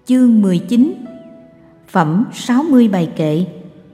Chương 19. Phẩm 60 bài kệ.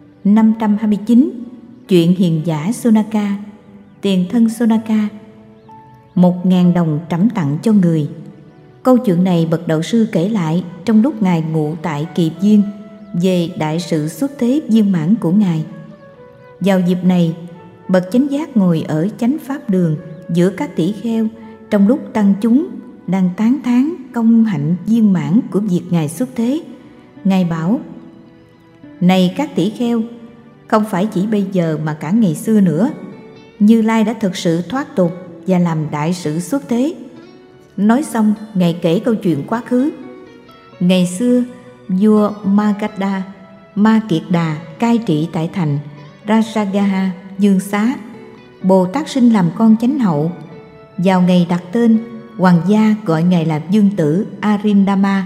529. Chuyện hiền giả Sonaka. Tiền thân Sonaka. 1.000 đồng trẫm tặng cho người. Câu chuyện này bậc đạo sư kể lại trong lúc ngài ngụ tại Kỳ Viên về đại sự xuất thế viên mãn của ngài. Vào dịp này, bậc chánh giác ngồi ở chánh pháp đường giữa các tỷ kheo trong lúc tăng chúng đang tán thán công hạnh viên mãn của việc ngài xuất thế. Ngài bảo: này các tỷ kheo, không phải chỉ bây giờ mà cả ngày xưa nữa, Như Lai đã thực sự thoát tục và làm đại sự xuất thế. Nói xong, ngài kể câu chuyện quá khứ. Ngày xưa, vua Magadha, Ma Kiệt Đà cai trị tại thành Rajagaha, Dương Xá. Bồ Tát sinh làm con chánh hậu. Vào ngày đặt tên, hoàng gia gọi ngài là Dương tử Arindama.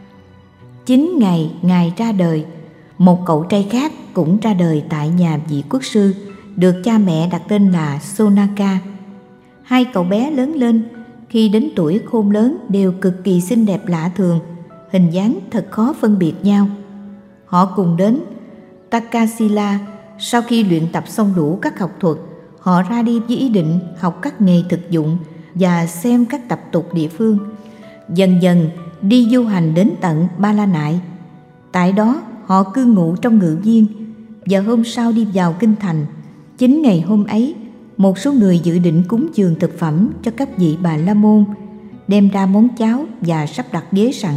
9 ngày ngài ra đời, một cậu trai khác cũng ra đời tại nhà vị quốc sư, được cha mẹ đặt tên là Sonaka. Hai cậu bé lớn lên, khi đến tuổi khôn lớn đều cực kỳ xinh đẹp lạ thường, hình dáng thật khó phân biệt nhau. Họ cùng đến Takasila. Sau khi luyện tập xong đủ các học thuật, họ ra đi với ý định học các nghề thực dụng và xem các tập tục địa phương. Dần dần đi du hành đến tận Ba La Nại. Tại đó họ cư ngụ trong ngự viên, và hôm sau đi vào kinh thành. Chính ngày hôm ấy, một số người dự định cúng dường thực phẩm cho các vị Bà La Môn, đem ra món cháo và sắp đặt ghế sẵn.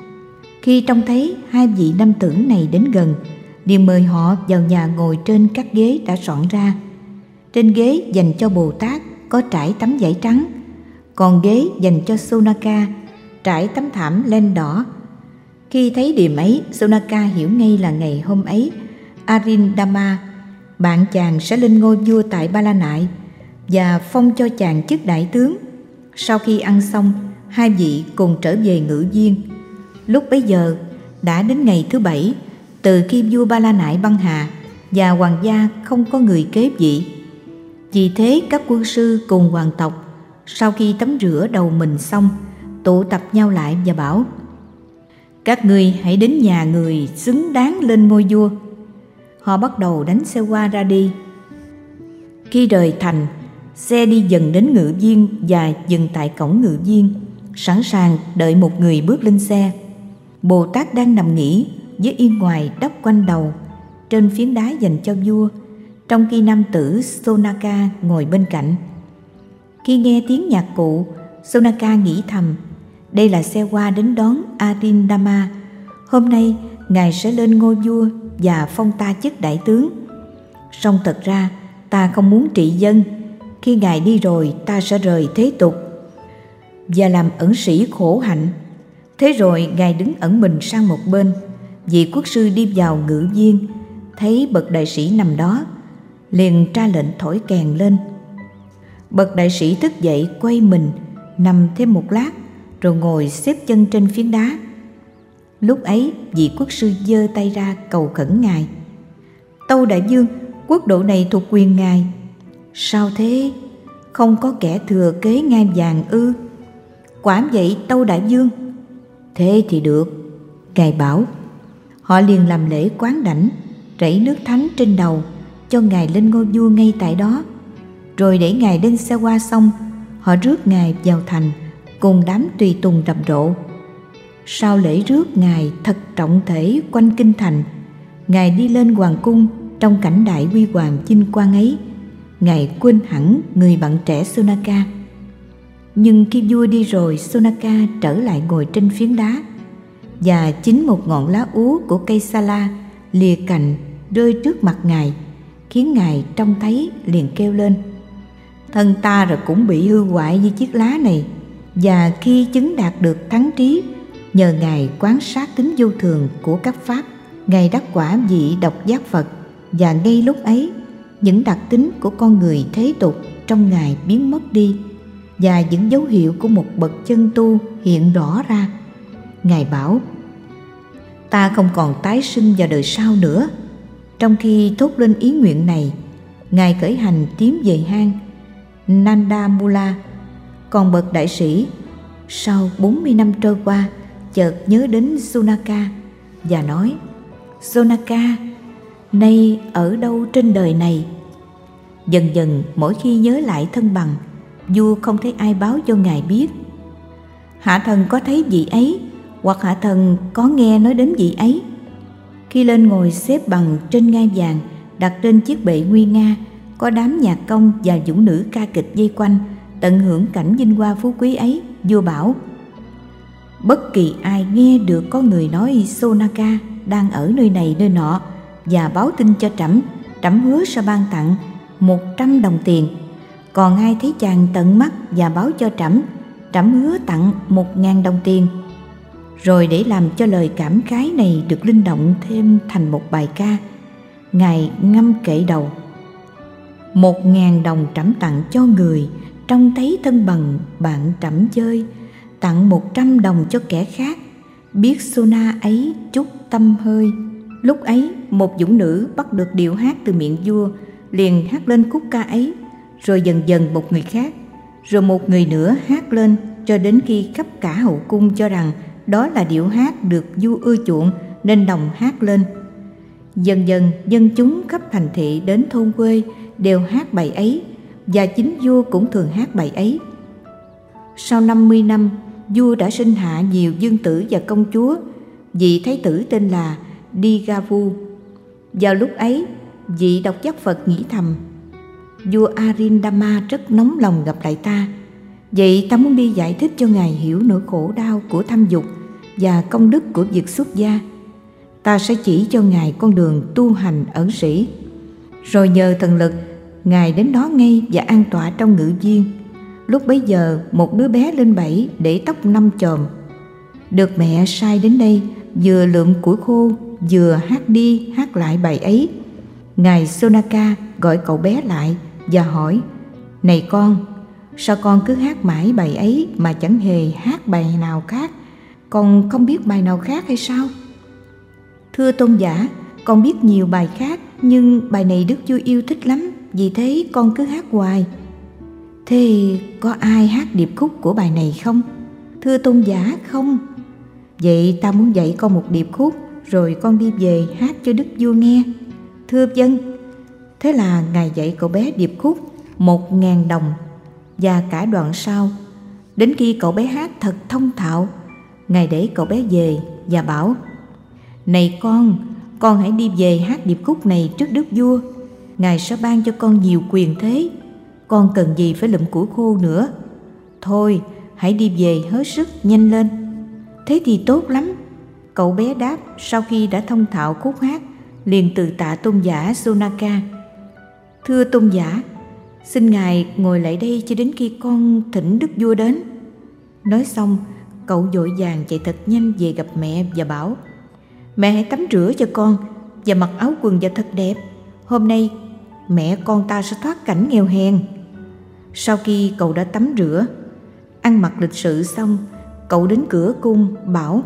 Khi trông thấy hai vị nam tử này đến gần, liền mời họ vào nhà ngồi trên các ghế đã soạn ra. Trên ghế dành cho Bồ Tát có trải tấm vải trắng, còn ghế dành cho Sonaka trải tấm thảm len đỏ. Khi thấy điểm ấy, Sonaka hiểu ngay là ngày hôm ấy Arindama, bạn chàng, sẽ lên ngôi vua tại Ba La Nại và phong cho chàng chức đại tướng. Sau khi ăn xong, hai vị cùng trở về ngự viên. Lúc bấy giờ đã đến ngày thứ 7 từ khi vua Ba La Nại băng hà, và hoàng gia không có người kế vị. Vì thế các quân sư cùng hoàng tộc sau khi tắm rửa đầu mình xong, tụ tập nhau lại và bảo: các ngươi hãy đến nhà người xứng đáng lên ngôi vua. Họ bắt đầu đánh xe qua ra đi. Khi rời thành, xe đi dần đến ngự viên và dừng tại cổng ngự viên, sẵn sàng đợi một người bước lên xe. Bồ Tát đang nằm nghỉ với yên ngoài đắp quanh đầu trên phiến đá dành cho vua, trong khi nam tử Sonaka ngồi bên cạnh. Khi nghe tiếng nhạc cụ, Sonaka nghĩ thầm: đây là xe hoa đến đón Arindama. Hôm nay ngài sẽ lên ngôi vua và phong ta chức đại tướng. Song thật ra ta không muốn trị dân. Khi ngài đi rồi, ta sẽ rời thế tục và làm ẩn sĩ khổ hạnh. Thế rồi ngài đứng ẩn mình sang một bên. Vị quốc sư đi vào ngự viên, thấy bậc đại sĩ nằm đó, liền ra lệnh thổi kèn lên. Bậc đại sĩ thức dậy, quay mình, nằm thêm một lát, rồi ngồi xếp chân trên phiến đá. Lúc ấy vị quốc sư giơ tay ra cầu khẩn ngài: tâu đại vương, quốc độ này thuộc quyền ngài. Sao thế? Không có kẻ thừa kế ngai vàng ư? Quả vậy tâu đại vương. Thế thì được, ngài bảo. Họ liền làm lễ quán đảnh, rảy nước thánh trên đầu, cho ngài lên ngôi vua ngay tại đó. Rồi để ngài lên xe hoa xong, họ rước ngài vào thành cùng đám tùy tùng rầm rộ. Sau lễ rước ngài thật trọng thể quanh kinh thành, ngài đi lên hoàng cung. Trong cảnh đại huy hoàng vinh quang ấy, ngài quên hẳn người bạn trẻ Sonaka. Nhưng khi vua đi rồi, Sonaka trở lại ngồi trên phiến đá, và chính một ngọn lá úa của cây Sala lìa cành rơi trước mặt ngài, khiến ngài trông thấy liền kêu lên: thân ta rồi cũng bị hư hoại như chiếc lá này. Và khi chứng đạt được thắng trí, nhờ ngài quan sát tính vô thường của các pháp, ngài đắc quả vị độc giác Phật. Và ngay lúc ấy, những đặc tính của con người thế tục trong ngài biến mất đi, và những dấu hiệu của một bậc chân tu hiện rõ ra. Ngài bảo: ta không còn tái sinh vào đời sau nữa. Trong khi thốt lên ý nguyện này, ngài khởi hành tiến về hang Nandamula. Còn bậc đại sĩ, sau 40 năm trôi qua, chợt nhớ đến Sunaka và nói: Sunaka, nay ở đâu trên đời này? Dần dần mỗi khi nhớ lại thân bằng, vua không thấy ai báo cho ngài biết. Hạ thần có thấy vị ấy, hoặc hạ thần có nghe nói đến vị ấy. Khi lên ngồi xếp bằng trên ngai vàng, đặt trên chiếc bệ nguy nga, có đám nhạc công và vũ nữ ca kịch vây quanh, tận hưởng cảnh vinh hoa phú quý ấy, vua bảo: bất kỳ ai nghe được có người nói Sonaka đang ở nơi này nơi nọ và báo tin cho trẫm, trẫm hứa sẽ ban tặng 100 đồng tiền. Còn ai thấy chàng tận mắt và báo cho trẫm, trẫm hứa tặng 1000 đồng tiền. Rồi để làm cho lời cảm khái này được linh động thêm thành một bài ca, ngài ngâm kệ đầu: 1000 đồng trẫm tặng cho người trông thấy thân bằng bạn trẫm chơi, tặng 100 đồng cho kẻ khác, biết Sona ấy chút tâm hơi. Lúc ấy một vũ nữ bắt được điệu hát từ miệng vua, liền hát lên khúc ca ấy, rồi dần dần một người khác, rồi một người nữa hát lên, cho đến khi khắp cả hậu cung cho rằng đó là điệu hát được vua ưa chuộng, nên đồng hát lên. Dần dần dân chúng khắp thành thị đến thôn quê đều hát bài ấy, và chính vua cũng thường hát bài ấy. Sau 50 năm, vua đã sinh hạ nhiều vương tử và công chúa. Vị thái tử tên là Digavu. Vào lúc ấy, vị độc giác Phật nghĩ thầm: vua Arindama rất nóng lòng gặp lại ta, vậy ta muốn đi giải thích cho ngài hiểu nỗi khổ đau của tham dục và công đức của việc xuất gia. Ta sẽ chỉ cho ngài con đường tu hành ẩn sĩ. Rồi nhờ thần lực, ngài đến đó ngay và an tọa trong ngự viên. Lúc bấy giờ một đứa bé lên 7 để tóc 5 chòm, được mẹ sai đến đây, vừa lượm củi khô vừa hát đi hát lại bài ấy. Ngài Sonaka gọi cậu bé lại và hỏi: này con, sao con cứ hát mãi bài ấy mà chẳng hề hát bài nào khác? Con không biết bài nào khác hay sao? Thưa tôn giả, con biết nhiều bài khác, nhưng bài này đức vua yêu thích lắm, vì thế con cứ hát hoài. Thế có ai hát điệp khúc của bài này không? Thưa tôn giả, không. Vậy ta muốn dạy con một điệp khúc, rồi con đi về hát cho đức vua nghe. Thưa vâng. Thế là ngài dạy cậu bé điệp khúc 1000 đồng và cả đoạn sau. Đến khi cậu bé hát thật thông thạo, ngài để cậu bé về và bảo: này con hãy đi về hát điệp khúc này trước đức vua. Ngài sẽ ban cho con nhiều quyền thế, con cần gì phải lụm củi khô nữa. Thôi hãy đi về hết sức, nhanh lên. Thế thì tốt lắm. Cậu bé đáp sau khi đã thông thạo khúc hát, liền từ tạ tôn giả Sonaka: thưa tôn giả, xin ngài ngồi lại đây cho đến khi con thỉnh đức vua đến. Nói xong, cậu vội vàng chạy thật nhanh về gặp mẹ và bảo: mẹ hãy tắm rửa cho con và mặc áo quần và thật đẹp. Hôm nay mẹ con ta sẽ thoát cảnh nghèo hèn. Sau khi cậu đã tắm rửa, ăn mặc lịch sự xong, cậu đến cửa cung bảo: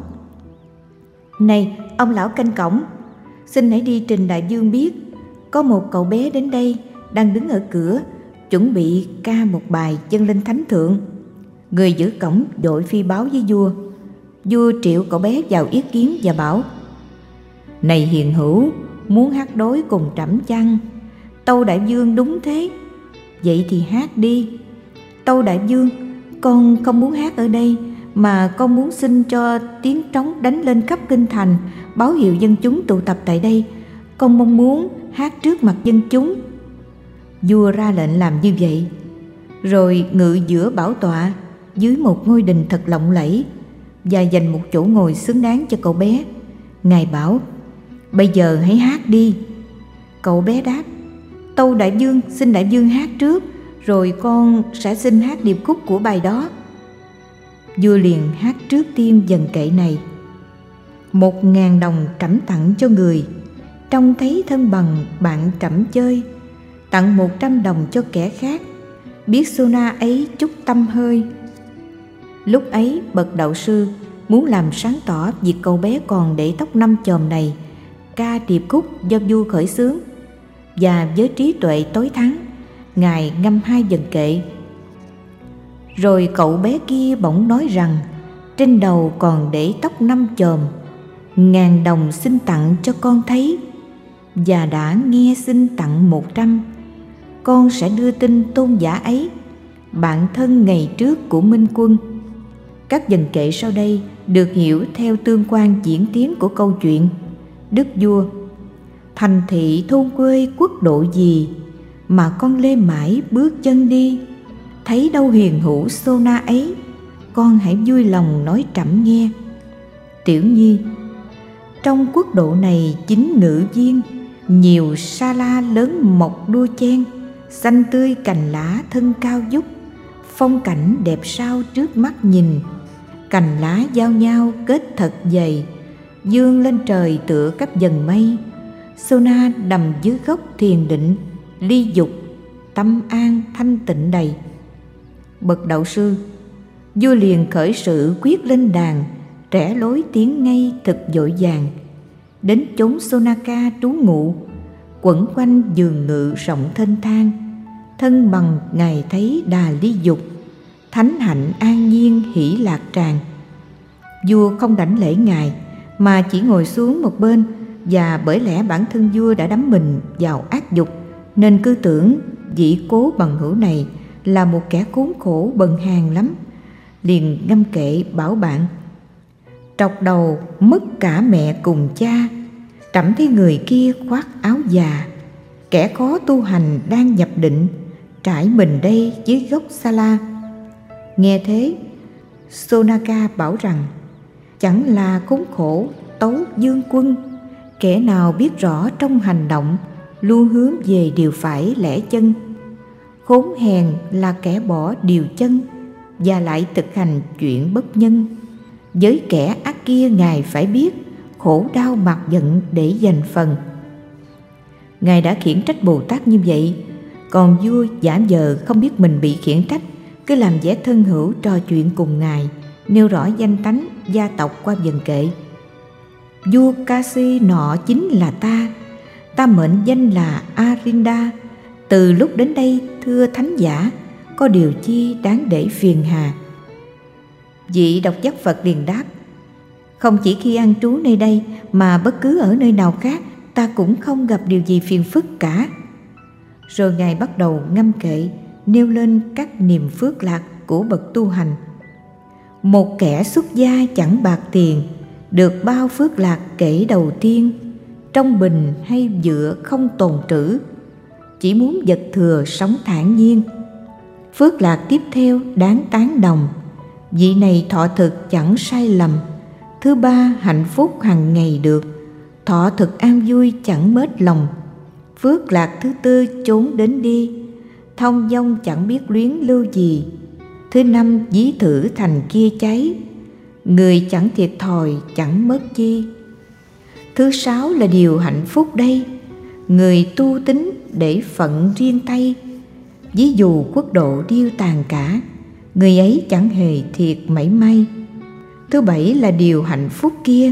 này ông lão canh cổng, xin hãy đi trình đại vương biết có một cậu bé đến đây đang đứng ở cửa, chuẩn bị ca một bài dâng lên thánh thượng. Người giữ cổng vội phi báo với vua. Vua triệu cậu bé vào yết kiến và bảo: này hiền hữu, muốn hát đối cùng trẫm chăng? Tâu đại vương đúng thế. Vậy thì hát đi. Tâu đại vương, con không muốn hát ở đây, mà con muốn xin cho tiếng trống đánh lên khắp kinh thành, báo hiệu dân chúng tụ tập tại đây. Con mong muốn hát trước mặt dân chúng. Vua ra lệnh làm như vậy, rồi ngự giữa bảo tọa dưới một ngôi đình thật lộng lẫy và dành một chỗ ngồi xứng đáng cho cậu bé. Ngài bảo: bây giờ hãy hát đi. Cậu bé đáp: tâu đại vương, xin đại vương hát trước, rồi con sẽ xin hát điệp khúc của bài đó. Vua liền hát trước tiên dần kệ này: 1000 đồng trẫm tặng cho người trông thấy thân bằng bạn trẫm chơi, tặng 100 đồng cho kẻ khác, biết Sona ấy chút tâm hơi. Lúc ấy bậc đạo sư muốn làm sáng tỏ việc cậu bé còn để tóc 5 chòm này ca điệp khúc do vua khởi xướng, và với trí tuệ tối thắng, ngài ngâm 2 dần kệ. Rồi cậu bé kia bỗng nói rằng trên đầu còn để tóc 5 chòm. 1000 đồng xin tặng cho con thấy, và đã nghe xin tặng 100. Con sẽ đưa tin tôn giả ấy, bạn thân ngày trước của Minh Quân. Các dần kệ sau đây được hiểu theo tương quan diễn tiến của câu chuyện. Đức vua: thành thị thôn quê quốc độ gì mà con lê mãi bước chân đi, thấy đâu hiền hữu Sô Na ấy, con hãy vui lòng nói trẫm nghe. Tiểu Nhi: trong quốc độ này 9 ngự viên, nhiều sa la lớn mọc đua chen, xanh tươi cành lá thân cao vút, phong cảnh đẹp sao trước mắt nhìn. Cành lá giao nhau kết thật dày, dương lên trời tựa các dần mây. Sô Na nằm dưới gốc thiền định, ly dục, tâm an thanh tịnh đầy. Bậc đạo sư: vua liền khởi sự quyết lên đàn, rẽ lối tiến ngay thực vội vàng. Đến chốn Sonaka trú ngụ, quẩn quanh giường ngự rộng thênh thang. Thân bằng ngài thấy đà ly dục, thánh hạnh an nhiên hỷ lạc tràn. Vua không đảnh lễ ngài, mà chỉ ngồi xuống một bên, và bởi lẽ bản thân vua đã đắm mình vào ác dục, nên cứ tưởng vị cố bằng hữu này là một kẻ khốn khổ bần hàn lắm. Liền ngâm kệ bảo bạn: trọc đầu mất cả mẹ cùng cha, trẫm thấy người kia khoác áo già. Kẻ khó tu hành đang nhập định, trải mình đây dưới gốc sa la. Nghe thế, Sonaka bảo rằng: chẳng là khốn khổ tấu dương quân, kẻ nào biết rõ trong hành động, luôn hướng về điều phải lẽ chân. Khốn hèn là kẻ bỏ điều chân, và lại thực hành chuyện bất nhân. Với kẻ ác kia ngài phải biết, khổ đau mặc giận để dành phần. Ngài đã khiển trách Bồ Tát như vậy, còn vua giả vờ không biết mình bị khiển trách, cứ làm vẻ thân hữu trò chuyện cùng ngài, nêu rõ danh tánh gia tộc qua vần kệ. Vua Kasi nọ chính là ta mệnh danh là Arinda. Từ lúc đến đây thưa thánh giả, có điều chi đáng để phiền hà? Vị độc giác Phật liền đáp: không chỉ khi an trú nơi đây, mà bất cứ ở nơi nào khác, ta cũng không gặp điều gì phiền phức cả. Rồi ngài bắt đầu ngâm kệ, nêu lên các niềm phước lạc của bậc tu hành. Một kẻ xuất gia chẳng bạc tiền, được bao phước lạc kể đầu tiên. Trong bình hay dựa không tồn trữ, chỉ muốn vật thừa sống thản nhiên. Phước lạc tiếp theo đáng tán đồng, vị này thọ thực chẳng sai lầm. Thứ ba, hạnh phúc hàng ngày được, thọ thực an vui chẳng mết lòng. Phước lạc thứ tư, trốn đến đi, thông dong chẳng biết luyến lưu gì. Thứ năm, ví thử thành kia cháy, người chẳng thiệt thòi chẳng mất chi. Thứ sáu là điều hạnh phúc đây, người tu tín để phận riêng tay. Ví dụ quốc độ điêu tàn cả, người ấy chẳng hề thiệt mảy may. Thứ bảy là điều hạnh phúc kia,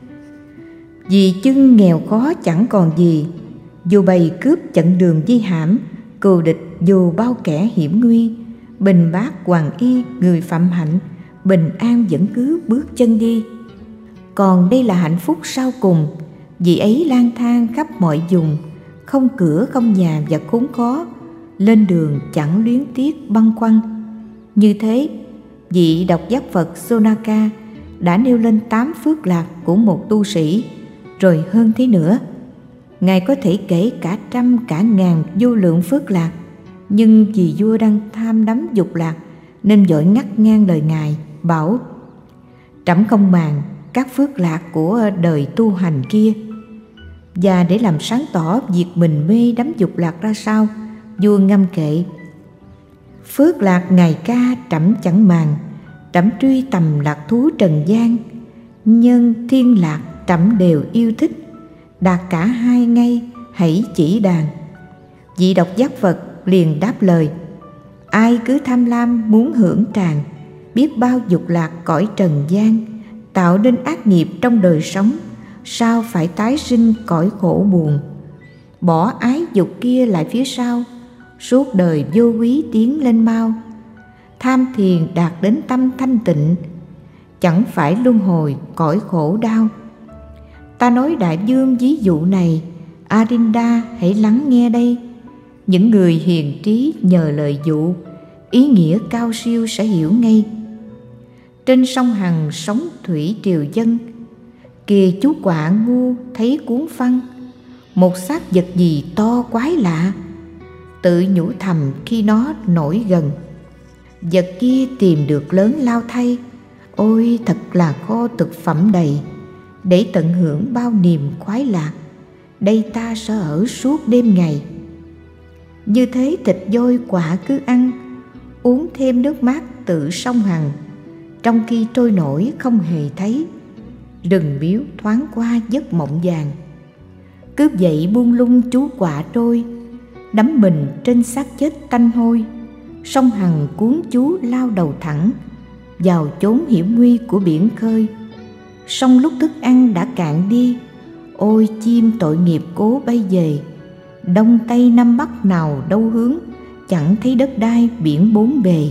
vì chưng nghèo khó chẳng còn gì. Dù bày cướp chặn đường di hãm, cừu địch dù bao kẻ hiểm nguy. Bình bát hoàng y người phạm hạnh, bình an vẫn cứ bước chân đi. Còn đây là hạnh phúc sau cùng, vì ấy lang thang khắp mọi vùng, không cửa không nhà và khốn khó, lên đường chẳng luyến tiếc băn khoăn. Như thế, vị độc giác Phật Sonaka đã nêu lên 8 phước lạc của một tu sĩ, rồi hơn thế nữa. Ngài có thể kể cả trăm cả ngàn vô lượng phước lạc, nhưng vì vua đang tham đắm dục lạc nên vội ngắt ngang lời ngài, bảo: trẫm không màng các phước lạc của đời tu hành kia. Và để làm sáng tỏ việc mình mê đắm dục lạc ra sao, vua ngâm kệ: phước lạc ngài ca trẫm chẳng màng, trẫm truy tầm lạc thú trần gian. Nhân thiên lạc trẫm đều yêu thích, đạt cả hai ngay hãy chỉ đàn. Vị độc giác Phật liền đáp lời: ai cứ tham lam muốn hưởng tràn, biết bao dục lạc cõi trần gian, tạo nên ác nghiệp trong đời sống, sao phải tái sinh cõi khổ buồn. Bỏ ái dục kia lại phía sau, suốt đời vô quý tiến lên mau. Tham thiền đạt đến tâm thanh tịnh, chẳng phải luân hồi cõi khổ đau. Ta nói đại vương ví dụ này, Arinda hãy lắng nghe đây. Những người hiền trí nhờ lời dụ, ý nghĩa cao siêu sẽ hiểu ngay. Trên sông Hằng sóng thủy triều dân, kìa chú quạ ngu thấy cuốn phăng, một xác vật gì to quái lạ, tự nhủ thầm khi nó nổi gần. Vật kia tìm được lớn lao thay, ôi thật là kho thực phẩm đầy, để tận hưởng bao niềm khoái lạc, đây ta sẽ ở suốt đêm ngày. Như thế thịt voi quạ cứ ăn, uống thêm nước mát tự sông Hằng, trong khi trôi nổi không hề thấy, rừng miếu thoáng qua giấc mộng vàng. Cứ vậy buông lung chú quạ trôi, đắm mình trên xác chết tanh hôi, sông Hằng cuốn chú lao đầu thẳng vào chốn hiểm nguy của biển khơi. Song lúc thức ăn đã cạn đi, ôi chim tội nghiệp cố bay về, đông tây nam bắc nào đâu hướng, chẳng thấy đất đai biển bốn bề.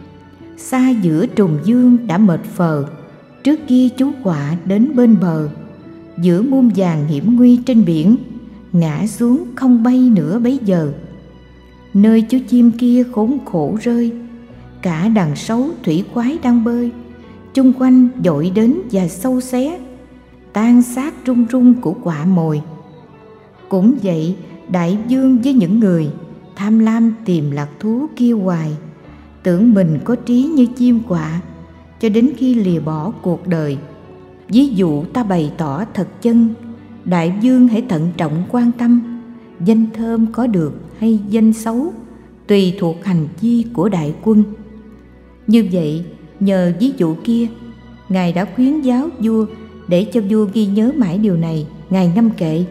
Xa giữa trùng dương đã mệt phờ, trước kia chú quạ đến bên bờ, giữa muôn vàn hiểm nguy trên biển, ngã xuống không bay nữa bấy giờ. Nơi chú chim kia khốn khổ rơi, cả đàn sấu thủy quái đang bơi, chung quanh dội đến và sâu xé, tan xác rung rung của quạ mồi. Cũng vậy, đại vương với những người tham lam tìm lạc thú kia hoài, tưởng mình có trí như chim quạ, cho đến khi lìa bỏ cuộc đời. Ví dụ ta bày tỏ thật chân, đại vương hãy thận trọng quan tâm, danh thơm có được hay danh xấu, tùy thuộc hành vi của đại quân. Như vậy, nhờ ví dụ kia, Ngài đã khuyến giáo vua, để cho vua ghi nhớ mãi điều này. Ngài ngâm kệ: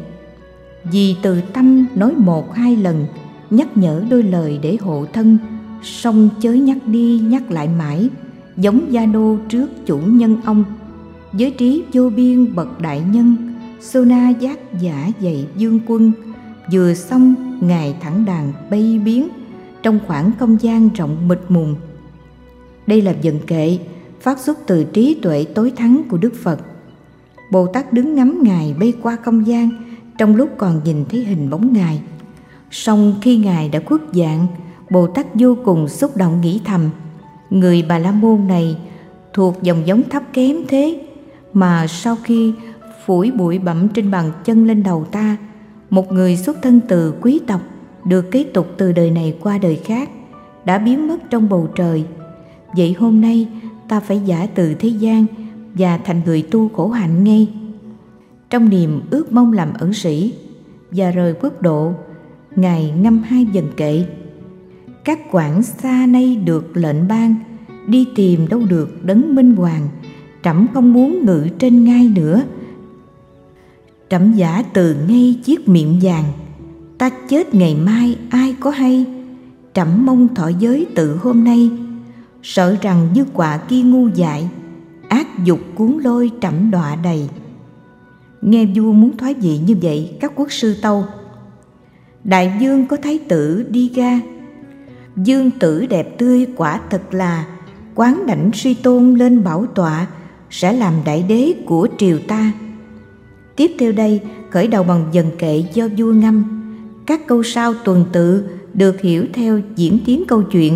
vì từ tâm nói 1-2 lần, nhắc nhở đôi lời để hộ thân, song chớ nhắc đi nhắc lại mãi, giống gia nô trước chủ nhân ông. Với trí vô biên bậc đại nhân, Sona giác giả dạy vương quân, vừa xong Ngài thẳng đàn bay biến, trong khoảng không gian rộng mịt mùng. Đây là vần kệ phát xuất từ trí tuệ tối thắng của Đức Phật. Bồ Tát đứng ngắm Ngài bay qua không gian, trong lúc còn nhìn thấy hình bóng Ngài. Song khi Ngài đã khuất dạng, Bồ Tát vô cùng xúc động nghĩ thầm: người Bà La Môn này thuộc dòng giống thấp kém thế, mà sau khi phủi bụi bặm trên bàn chân lên đầu ta, một người xuất thân từ quý tộc, được kế tục từ đời này qua đời khác, đã biến mất trong bầu trời. Vậy hôm nay ta phải giả từ thế gian và thành người tu khổ hạnh ngay. Trong niềm ước mong làm ẩn sĩ và rời quốc độ, Ngài ngâm 2 vần kệ: các quảng xa nay được lệnh ban, đi tìm đâu được đấng minh hoàng, trẫm không muốn ngự trên ngai nữa. Trẫm giả từ ngay chiếc miệng vàng, ta chết ngày mai ai có hay. Trẫm mong thọ giới tự hôm nay, sợ rằng như quạ kia ngu dại, ác dục cuốn lôi trẫm đọa đầy. Nghe vua muốn thoái vị như vậy, các quốc sư tâu: đại vương có thái tử đi ra, dương tử đẹp tươi quả thật là, quán đảnh suy tôn lên bảo tọa, sẽ làm đại đế của triều ta. Tiếp theo đây khởi đầu bằng vần kệ do vua ngâm. Các câu sau tuần tự được hiểu theo diễn tiến câu chuyện.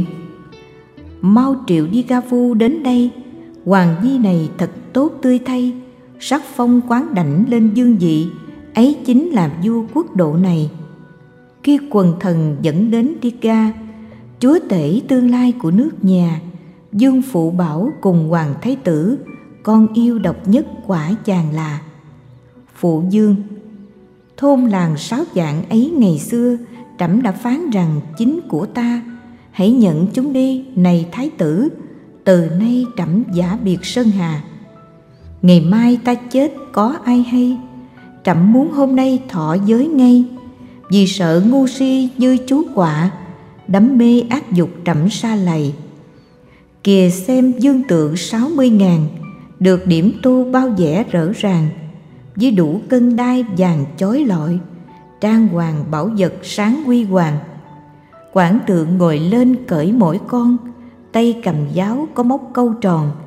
Mau triệu Đi Ga Vu đến đây, hoàng nhi này thật tốt tươi thay, sắc phong quán đảnh lên dương vị, ấy chính là vua quốc độ này. Khi quần thần dẫn đến Đi Ga, chúa tể tương lai của nước nhà, dương phụ bảo cùng hoàng thái tử, con yêu độc nhất quả chàng là. Phụ dương: thôn làng 6 vạn ấy ngày xưa, trẫm đã phán rằng chính của ta, hãy nhận chúng đi này thái tử, từ nay trẫm giả biệt sơn hà. Ngày mai ta chết có ai hay, trẫm muốn hôm nay thọ giới ngay, vì sợ ngu si như chú quạ, đắm mê ác dục trẫm sa lầy. Kìa xem dương tượng 60.000, được điểm tô bao vẻ rỡ ràng, với đủ cân đai vàng chói lọi, trang hoàng bảo vật sáng huy hoàng. Quảng tượng ngồi lên cởi mỗi con, tay cầm giáo có móc câu tròn,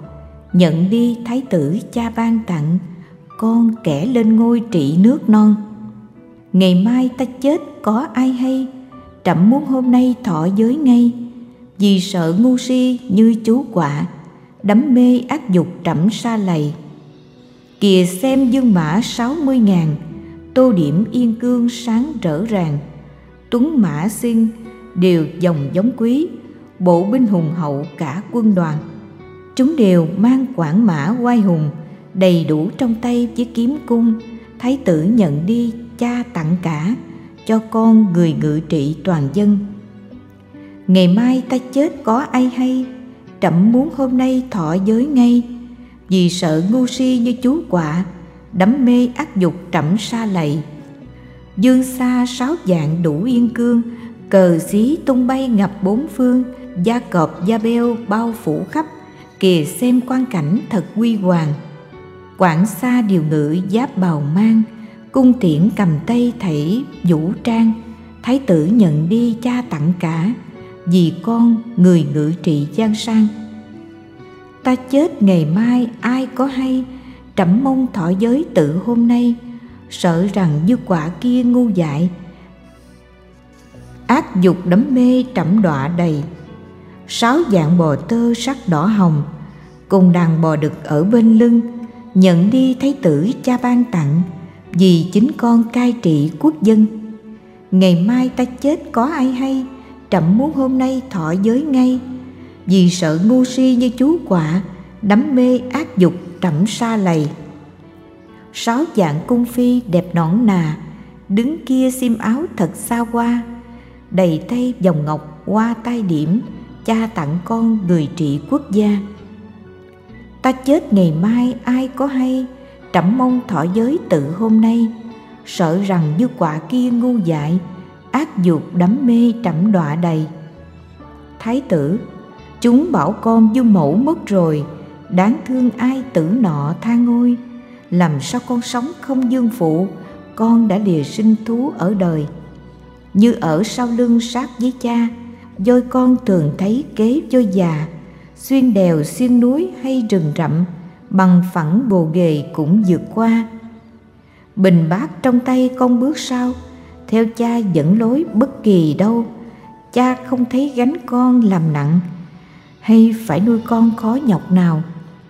nhận đi thái tử cha ban tặng, con kẻ lên ngôi trị nước non. Ngày mai ta chết có ai hay, trẫm muốn hôm nay thọ giới ngay. Vì sợ ngu si như chú quạ, đắm mê ác dục trẫm sa lầy. Kìa xem dương mã 60.000, tô điểm yên cương sáng rỡ ràng. Tuấn mã xuyên đều dòng giống quý, bộ binh hùng hậu cả quân đoàn. Chúng đều mang quảng mã oai hùng, đầy đủ trong tay với kiếm cung. Thái tử nhận đi cha tặng cả, cho con người ngự trị toàn dân. Ngày mai ta chết có ai hay, trẫm muốn hôm nay thọ giới ngay. Vì sợ ngu si như chú quạ, đắm mê ác dục trẫm sa lầy. Dương xa 6 vạn đủ yên cương, cờ xí tung bay ngập bốn phương. Gia cọp gia beo bao phủ khắp, kìa xem quang cảnh thật huy hoàng. Quảng xa điều ngự giáp bào mang, cung tiễn cầm tay thảy vũ trang. Thái tử nhận đi cha tặng cả, vì con người ngự trị giang sang. Ta chết ngày mai ai có hay, trẫm mong thọ giới tự hôm nay. Sợ rằng như quả kia ngu dại, ác dục đắm mê trẫm đọa đầy. 6 vạn bò tơ sắc đỏ hồng, cùng đàn bò đực ở bên lưng. Nhận đi thái tử cha ban tặng, vì chính con cai trị quốc dân. Ngày mai ta chết có ai hay, trẫm muốn hôm nay thọ giới ngay. Vì sợ ngu si như chú quạ, đắm mê ác dục trẫm sa lầy. 6 vạn cung phi đẹp nõn nà, đứng kia xiêm áo thật xa hoa. Đầy tay vòng ngọc hoa tai điểm, cha tặng con người trị quốc gia. Ta chết ngày mai ai có hay, trẫm mong thọ giới tự hôm nay. Sợ rằng như quả kia ngu dại, ác dục đắm mê trẫm đọa đầy. Thái tử, chúng bảo con dung mẫu mất rồi, đáng thương ai tử nọ tha ngôi. Làm sao con sống không dương phụ, con đã lìa sinh thú ở đời. Như ở sau lưng sát với cha, dôi con thường thấy kế dôi già. Xuyên đèo xuyên núi hay rừng rậm, bằng phẳng bồ ghề cũng vượt qua. Bình bát trong tay con bước sau, theo cha dẫn lối bất kỳ đâu. Cha không thấy gánh con làm nặng, hay phải nuôi con khó nhọc nào.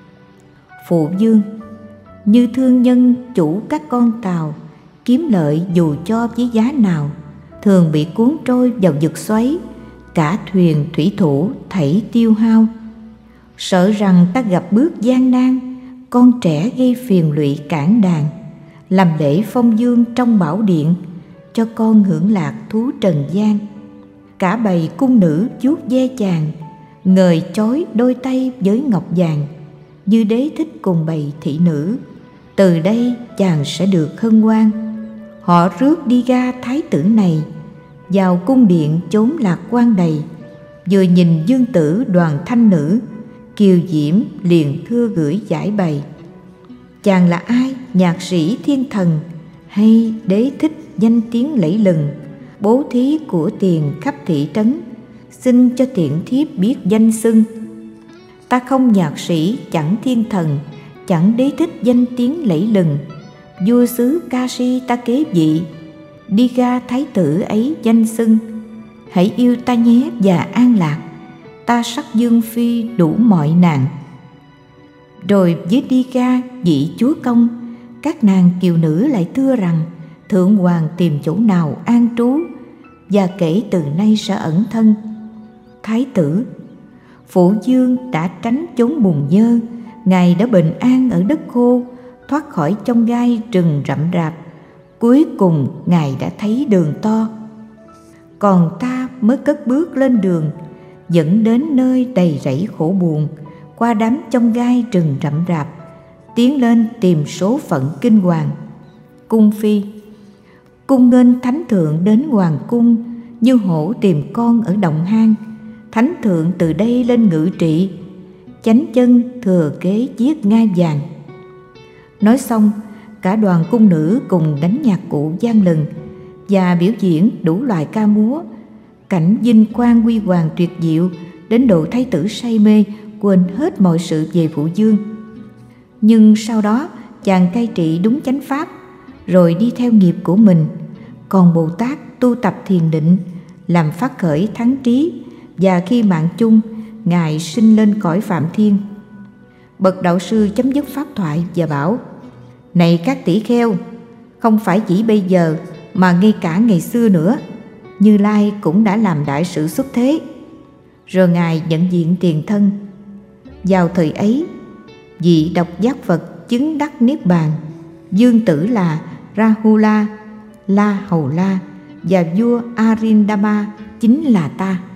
Phụ vương, như thương nhân chủ các con tàu, kiếm lợi dù cho với giá nào, thường bị cuốn trôi vào vực xoáy, cả thuyền thủy thủ thảy tiêu hao. Sợ rằng ta gặp bước gian nan, con trẻ gây phiền lụy cản đàn. Làm lễ phong dương trong bảo điện, cho con hưởng lạc thú trần gian. Cả bầy cung nữ vuốt ve chàng, ngời chói đôi tay với ngọc vàng. Như đế thích cùng bầy thị nữ, từ đây chàng sẽ được hân hoan. Họ rước đi ga thái tử này, vào cung điện chốn lạc quan đầy. Vừa nhìn dương tử đoàn thanh nữ, kiều diễm liền thưa gửi giải bày. Chàng là ai, nhạc sĩ thiên thần, hay đế thích danh tiếng lẫy lừng? Bố thí của tiền khắp thị trấn, xin cho tiện thiếp biết danh xưng. Ta không nhạc sĩ, chẳng thiên thần, chẳng đế thích danh tiếng lẫy lừng. Vua xứ ca si ta kế vị, đi ga thái tử ấy danh xưng. Hãy yêu ta nhé và an lạc, ta sắc dương phi đủ mọi nạn. Rồi với đi ga vị chúa công, các nàng kiều nữ lại thưa rằng thượng hoàng tìm chỗ nào an trú, và kể từ nay sẽ ẩn thân. Thái tử, phụ vương đã tránh chốn bùn nhơ, ngài đã bình an ở đất khô, thoát khỏi chông gai rừng rậm rạp. Cuối cùng ngài đã thấy đường to, còn ta mới cất bước lên đường, dẫn đến nơi đầy rẫy khổ buồn, qua đám chông gai rừng rậm rạp, tiến lên tìm số phận kinh hoàng. Cung phi, cung nghênh thánh thượng đến hoàng cung, như hổ tìm con ở động hang. Thánh thượng từ đây lên ngự trị, chánh chân thừa kế giết ngai vàng. Nói xong, cả đoàn cung nữ cùng đánh nhạc cụ vang lừng và biểu diễn đủ loại ca múa. Cảnh vinh quang huy hoàng tuyệt diệu đến độ thái tử say mê, quên hết mọi sự về Phụ Dương. Nhưng sau đó chàng cai trị đúng chánh pháp, rồi đi theo nghiệp của mình. Còn Bồ Tát tu tập thiền định, làm phát khởi thắng trí, và khi mạng chung, Ngài sinh lên cõi Phạm Thiên. Bậc đạo sư chấm dứt pháp thoại và bảo: Này các tỷ kheo, không phải chỉ bây giờ mà ngay cả ngày xưa nữa, Như Lai cũng đã làm đại sự xuất thế. Rồi Ngài nhận diện tiền thân. Vào thời ấy, vị độc giác Phật chứng đắc Niết Bàn, dương tử là Rahula, La Hầu La và vua Arindama chính là ta.